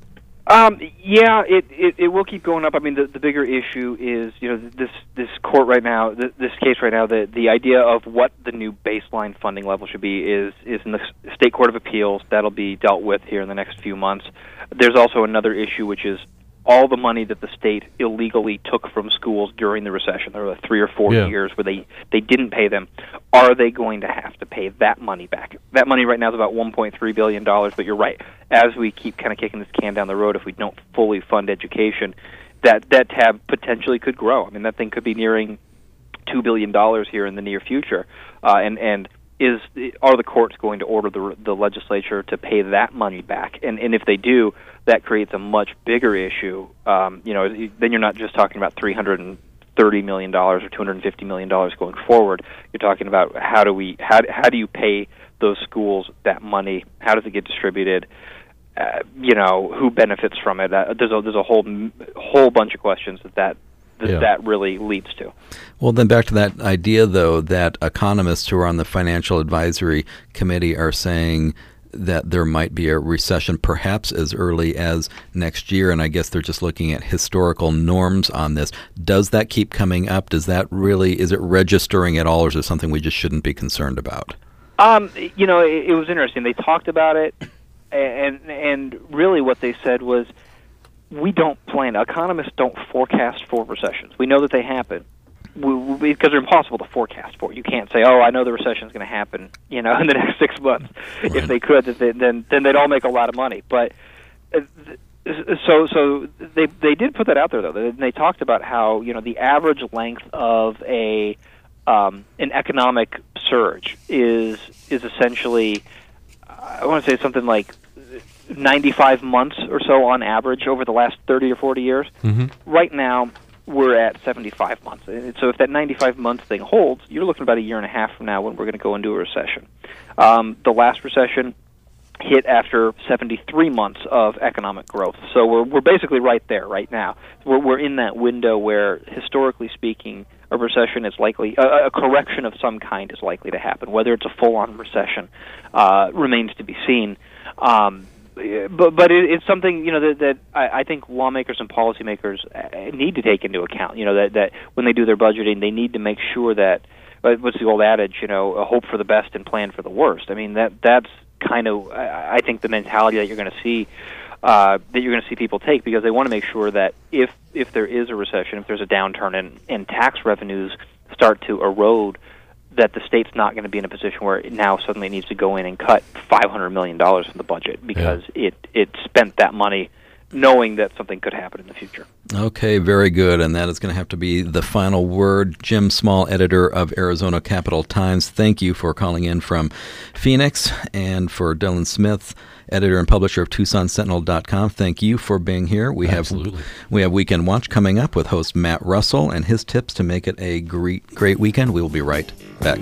Um, yeah, it, it, it will keep going up. I mean, the, the bigger issue is, you know, this this court right now, th- this case right now, the the idea of what the new baseline funding level should be is is in the State Court of Appeals. That'll be dealt with here in the next few months. There's also another issue, which is all the money that the state illegally took from schools during the recession. There were three or four
Yeah.
years where they, they didn't pay them. Are they going to have to pay that money back? That money right now is about one point three billion dollars, but you're right. As we keep kind of kicking this can down the road, if we don't fully fund education, that, that tab potentially could grow. I mean, that thing could be nearing two billion dollars here in the near future. Uh, and, and is are the courts going to order the the legislature to pay that money back? And and if they do, that creates a much bigger issue. Um, you know, then you're not just talking about three hundred thirty million dollars or two hundred fifty million dollars going forward. You're talking about how do we how how do you pay those schools that money? How does it get distributed? Uh, you know, who benefits from it? Uh, there's a there's a whole whole bunch of questions that that. that
Yeah.
that really leads to.
Well, then back to that idea, though, that economists who are on the Financial Advisory Committee are saying that there might be a recession perhaps as early as next year, and I guess they're just looking at historical norms on this. Does that keep coming up? Does that really, is it registering at all, or is it something we just shouldn't be concerned about?
Um, you know, it, it was interesting. They talked about it, and and really what they said was, we don't plan. Economists don't forecast for recessions. We know that they happen we, we, because they're impossible to forecast for. You can't say, "Oh, I know the recession is going to happen," you know, in the next six months. Right. If they could, then then they'd all make a lot of money. But uh, so so they they did put that out there, though. They, they talked about how, you know, the average length of a um, an economic surge is is essentially, I want to say something like ninety-five months or so on average over the last thirty or forty years.
Mm-hmm.
Right now, we're at seventy-five months. And so if that ninety-five month thing holds, you're looking about a year and a half from now when we're going to go into a recession. Um, the last recession hit after seventy-three months of economic growth. So we're we're basically right there right now. We're we're in that window where, historically speaking, a recession is likely, a, a correction of some kind is likely to happen. Whether it's a full-on recession uh, remains to be seen. Um, But but it, it's something, you know, that, that I, I think lawmakers and policymakers need to take into account. You know, that, that when they do their budgeting, they need to make sure that, what's the old adage, you know, hope for the best and plan for the worst. I mean, that that's kind of, I think, the mentality that you're going to see, uh, that you're going to see people take, because they want to make sure that if if there is a recession, if there's a downturn and, and tax revenues start to erode, that the state's not going to be in a position where it now suddenly needs to go in and cut five hundred million dollars from the budget because yeah. it, it spent that money knowing that something could happen in the future.
Okay, very good. And that is going to have to be the final word. Jim Small, editor of Arizona Capital Times, thank you for calling in from Phoenix. And for Dylan Smith, editor and publisher of Tucson Sentinel dot com, thank you for being here. We
Absolutely.
have we have Weekend Watch coming up with host Matt Russell and his tips to make it a great, great weekend. We will be right back.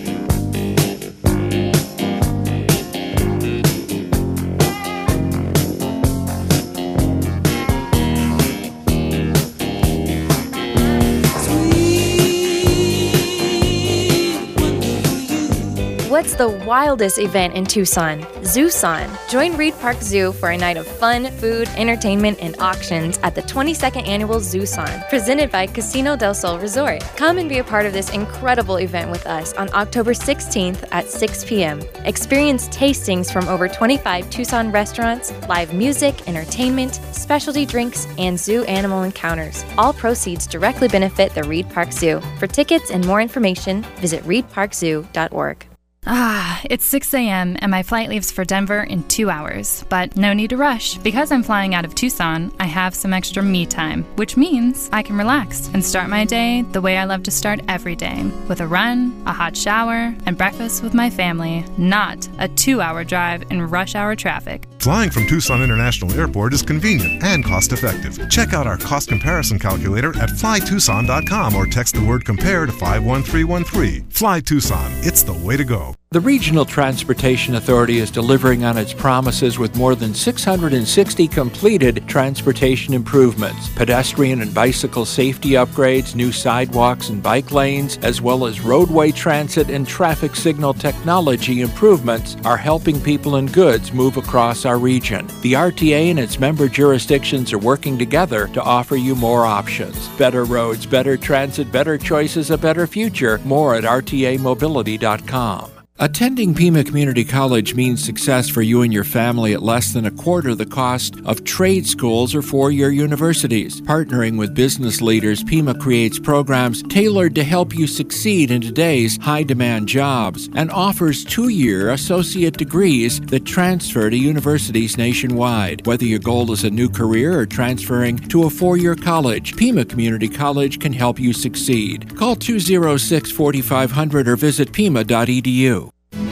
What's the wildest event in Tucson? Zooson. Join Reed Park Zoo for a night of fun, food, entertainment, and auctions at the twenty-second Annual Zooson, presented by Casino del Sol Resort. Come and be a part of this incredible event with us on October sixteenth at six p.m. Experience tastings from over twenty-five Tucson restaurants, live music, entertainment, specialty drinks, and zoo animal encounters. All proceeds directly benefit the Reed Park Zoo. For tickets and more information, visit reed park zoo dot org.
Ah, it's six a.m. and my flight leaves for Denver in two hours. But no need to rush. Because I'm flying out of Tucson, I have some extra me time, which means I can relax and start my day the way I love to start every day, with a run, a hot shower, and breakfast with my family, not a two-hour drive in rush hour traffic.
Flying from Tucson International Airport is convenient and cost-effective. Check out our cost comparison calculator at fly tucson dot com or text the word compare to five one three one three. Fly Tucson. It's the way to go.
The Regional Transportation Authority is delivering on its promises with more than six hundred sixty completed transportation improvements. Pedestrian and bicycle safety upgrades, new sidewalks and bike lanes, as well as roadway transit and traffic signal technology improvements are helping people and goods move across our region. The R T A and its member jurisdictions are working together to offer you more options. Better roads, better transit, better choices, a better future. More at R T A mobility dot com. Attending Pima Community College means success for you and your family at less than a quarter the cost of trade schools or four-year universities. Partnering with business leaders, Pima creates programs tailored to help you succeed in today's high-demand jobs and offers two-year associate degrees that transfer to universities nationwide. Whether your goal is a new career or transferring to a four-year college, Pima Community College can help you succeed. Call two oh six, four five zero zero or visit pima dot e d u.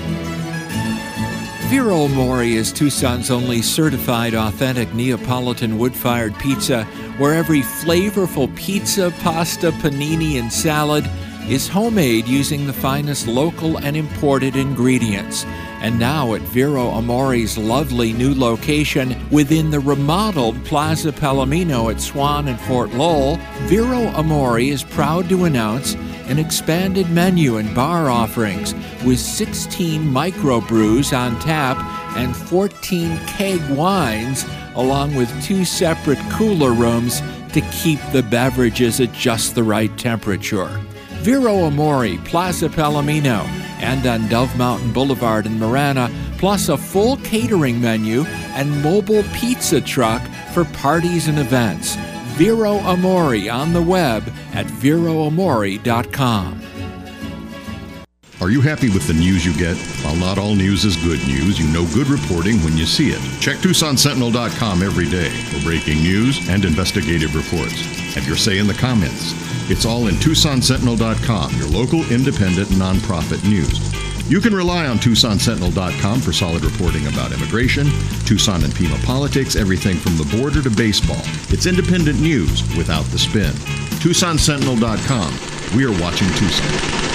Vero Amore is Tucson's only certified authentic Neapolitan wood-fired pizza, where every flavorful pizza, pasta, panini, and salad is homemade using the finest local and imported ingredients. And now at Vero Amore's lovely new location within the remodeled Plaza Palomino at Swan and Fort Lowell, Vero Amore is proud to announce an expanded menu and bar offerings with sixteen microbrews on tap and fourteen keg wines, along with two separate cooler rooms to keep the beverages at just the right temperature. Vero Amore, Plaza Palomino, and on Dove Mountain Boulevard in Marana, plus a full catering menu and mobile pizza truck for parties and events. Vero Amore on the web at vero amore dot com.
Are you happy with the news you get? While not all news is good news, you know good reporting when you see it. Check Tucson Sentinel dot com every day for breaking news and investigative reports. Have your say in the comments. It's all in Tucson Sentinel dot com, your local independent nonprofit news. You can rely on Tucson Sentinel dot com for solid reporting about immigration, Tucson and Pima politics, everything from the border to baseball. It's independent news without the spin. Tucson Sentinel dot com. We are watching Tucson.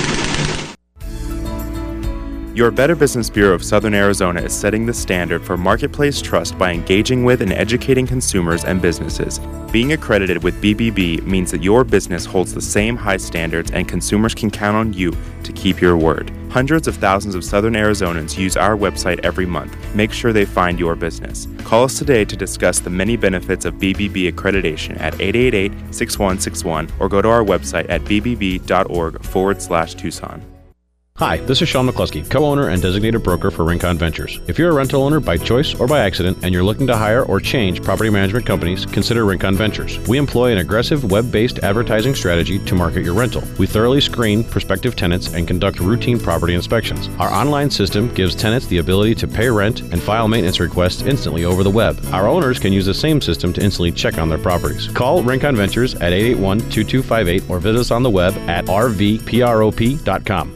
Your Better Business Bureau of Southern Arizona is setting the standard for marketplace trust by engaging with and educating consumers and businesses. Being accredited with B B B means that your business holds the same high standards and consumers can count on you to keep your word. Hundreds of thousands of Southern Arizonans use our website every month. Make sure they find your business. Call us today to discuss the many benefits of B B B accreditation at eight eight eight, six one six one or go to our website at b b b dot org forward slash Tucson.
Hi, this is Sean McCluskey, co-owner and designated broker for Rincon Ventures. If you're a rental owner by choice or by accident and you're looking to hire or change property management companies, consider Rincon Ventures. We employ an aggressive web-based advertising strategy to market your rental. We thoroughly screen prospective tenants and conduct routine property inspections. Our online system gives tenants the ability to pay rent and file maintenance requests instantly over the web. Our owners can use the same system to instantly check on their properties. Call Rincon Ventures at eight eight one, two two five eight or visit us on the web at r v prop dot com.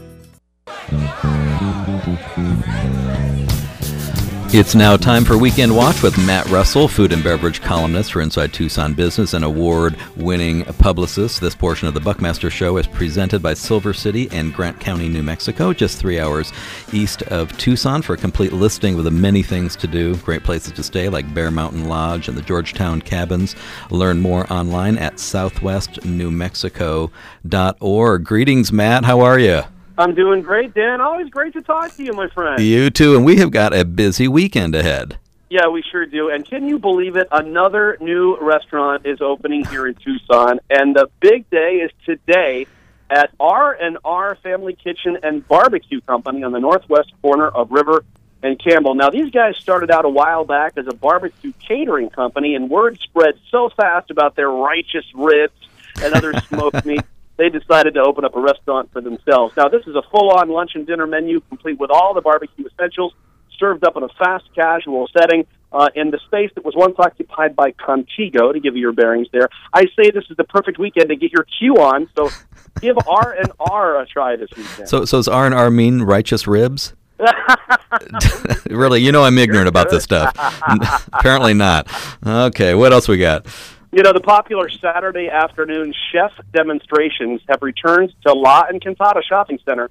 It's now time for Weekend Watch with Matt Russell, food and beverage columnist for Inside Tucson Business and award-winning publicist. This portion of the Buckmaster Show is presented by Silver City and Grant County, New Mexico, just three hours east of Tucson. For a complete listing with the many things to do, great places to stay like Bear Mountain Lodge and the Georgetown Cabins. Learn more online at southwest new mexico dot org. Greetings, Matt. How are you?
I'm doing great, Dan. Always great to talk to you, my friend.
You too, and we have got a busy weekend ahead.
Yeah, we sure do. And can you believe it? Another new restaurant is opening here in Tucson, and the big day is today at R and R Family Kitchen and Barbecue Company on the northwest corner of River and Campbell. Now, these guys started out a while back as a barbecue catering company, and word spread so fast about their righteous ribs and other smoked meat, they decided to open up a restaurant for themselves. Now, this is a full-on lunch and dinner menu, complete with all the barbecue essentials, served up in a fast casual setting uh, in the space that was once occupied by Contigo, to give you your bearings there. I say this is the perfect weekend to get your cue on, so give R and R a try this weekend.
So, so does R and R mean righteous ribs? Really, you know I'm ignorant about this stuff. Apparently not. Okay, what else we got?
You know, the popular Saturday afternoon chef demonstrations have returned to La Encantada Shopping Center,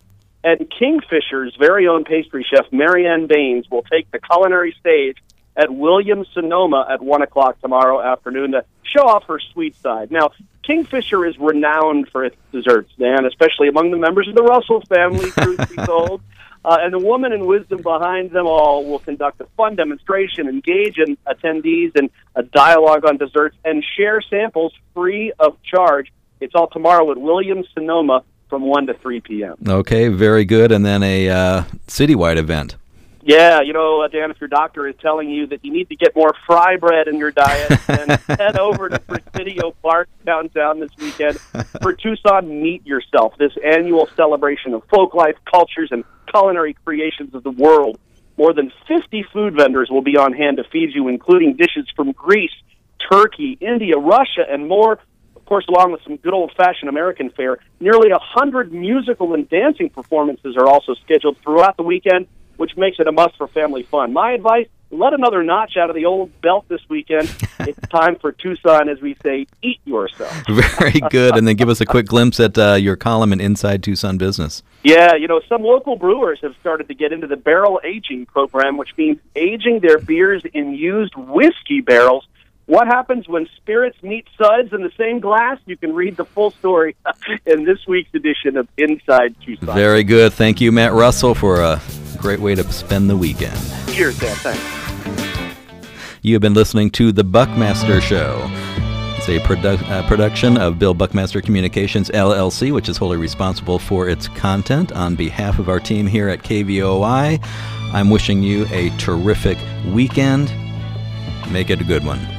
And Kingfisher's very own pastry chef, Marianne Baines, will take the culinary stage at Williams-Sonoma at one o'clock tomorrow afternoon to show off her sweet side. Now, Kingfisher is renowned for its desserts, Dan, especially among the members of the Russell family, truth be told. Uh, and the woman in wisdom behind them all will conduct a fun demonstration, engage in attendees in a dialogue on desserts, and share samples free of charge. It's all tomorrow at Williams-Sonoma from one to three p.m.
Okay, very good. And then a uh, citywide event.
Yeah, you know, uh, Dan, if your doctor is telling you that you need to get more fry bread in your diet, then head over to Presidio Park downtown this weekend for Tucson Meet Yourself, this annual celebration of folk life, cultures, and culinary creations of the world. More than fifty food vendors will be on hand to feed you, including dishes from Greece, Turkey, India, Russia, and more. Of course, along with some good old-fashioned American fare, nearly one hundred musical and dancing performances are also scheduled throughout the weekend, which makes it a must for family fun. My advice, let another notch out of the old belt this weekend. It's time for Tucson, as we say, eat yourself.
Very good. And then give us a quick glimpse at uh, your column in Inside Tucson Business.
Yeah, you know, some local brewers have started to get into the barrel aging program, which means aging their beers in used whiskey barrels. What happens when spirits meet suds in the same glass? You can read the full story in this week's edition of Inside Tucson.
Very good. Thank you, Matt Russell, for a great way to spend the weekend.
Cheers, Dan. Thanks.
You have been listening to The Buckmaster Show. It's a produ- uh, production of Bill Buckmaster Communications, L L C, which is wholly responsible for its content. On behalf of our team here at K V O I, I'm wishing you a terrific weekend. Make it a good one.